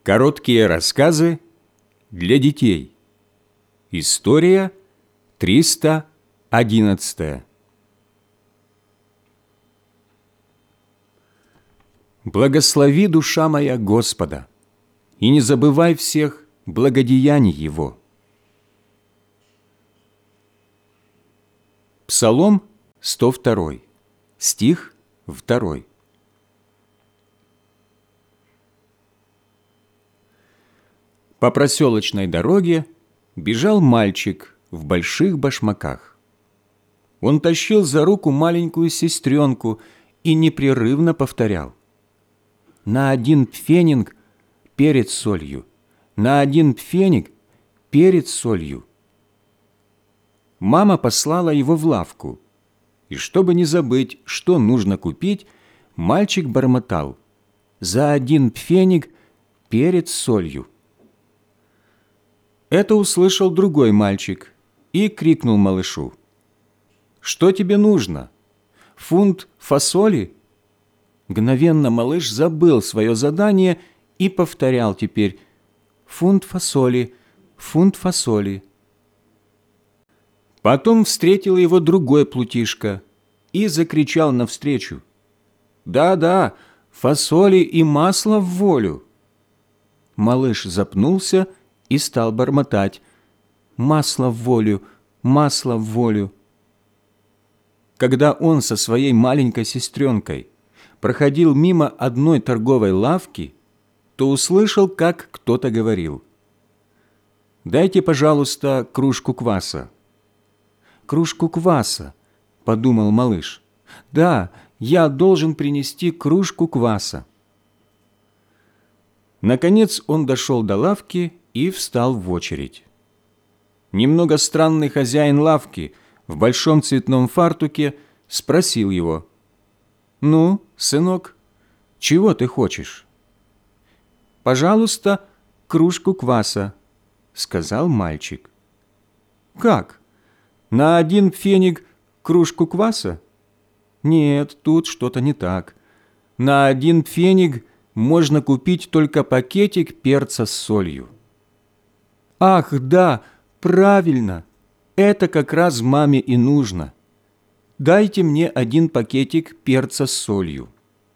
Короткие рассказы для детей. История 311. Благослови, душа моя, Господа, и не забывай всех благодеяний Его. Псалом 102, стих 2. По проселочной дороге бежал мальчик в больших башмаках. Он тащил за руку маленькую сестренку и непрерывно повторял: «На 1 пфениг перец с солью, на 1 пфениг перец с солью». Мама послала его в лавку, и чтобы не забыть, что нужно купить, мальчик бормотал: «За 1 пфениг перец с солью». Это услышал другой мальчик и крикнул малышу: «Что тебе нужно? Фунт фасоли?» Мгновенно малыш забыл свое задание и повторял теперь: «Фунт фасоли, фунт фасоли». Потом встретил его другой плутишка и закричал навстречу: «Да-да, фасоли и масло в волю». Малыш запнулся и стал бормотать: «Масло в волю, масло в волю». Когда он со своей маленькой сестренкой проходил мимо одной торговой лавки, то услышал, как кто-то говорил: «Дайте, пожалуйста, кружку кваса». «Кружку кваса», — подумал малыш. «Да, я должен принести кружку кваса». Наконец он дошел до лавки и встал в очередь. Немного странный хозяин лавки в большом цветном фартуке спросил его: «Ну, сынок, чего ты хочешь?» «Пожалуйста, кружку кваса», — сказал мальчик. «Как? На 1 пфениг кружку кваса? Нет, тут что-то не так. На 1 пфениг можно купить только пакетик перца с солью». «Ах, да, правильно! Это как раз маме и нужно. Дайте мне 1 пакетик перца с солью».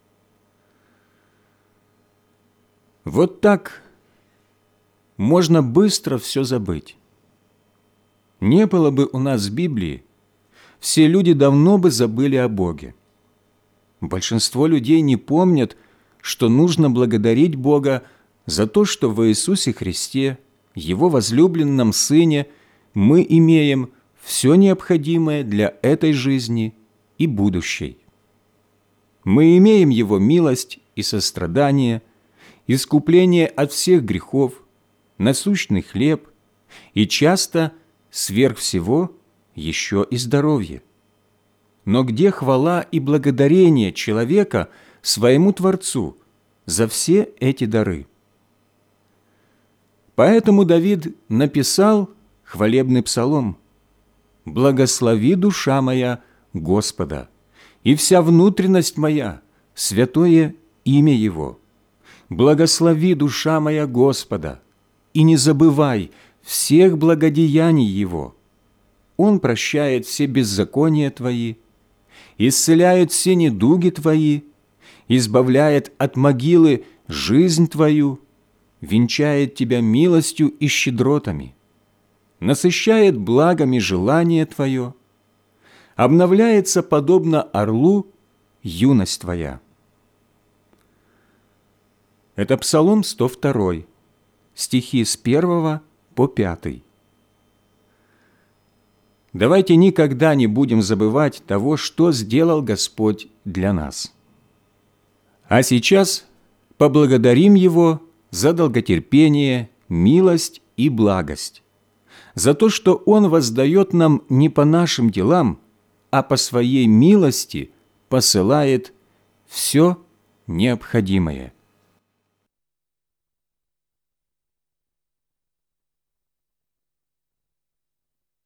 Вот так можно быстро все забыть. Не было бы у нас Библии, все люди давно бы забыли о Боге. Большинство людей не помнят, что нужно благодарить Бога за то, что в Иисусе Христе, Его возлюбленном Сыне, мы имеем все необходимое для этой жизни и будущей. Мы имеем Его милость и сострадание, искупление от всех грехов, насущный хлеб и часто, сверх всего, еще и здоровье. Но где хвала и благодарение человека своему Творцу за все эти дары? Поэтому Давид написал хвалебный псалом: «Благослови, душа моя, Господа, и вся внутренность моя, святое имя Его. Благослови, душа моя, Господа, и не забывай всех благодеяний Его. Он прощает все беззакония твои, исцеляет все недуги твои, избавляет от могилы жизнь твою, венчает тебя милостью и щедротами, насыщает благами желание твое, обновляется подобно орлу юность твоя». Это Псалом 102, стихи с 1 по 5. Давайте никогда не будем забывать того, что сделал Господь для нас. А сейчас поблагодарим Его за долготерпение, милость и благость, за то, что Он воздает нам не по нашим делам, а по Своей милости посылает все необходимое.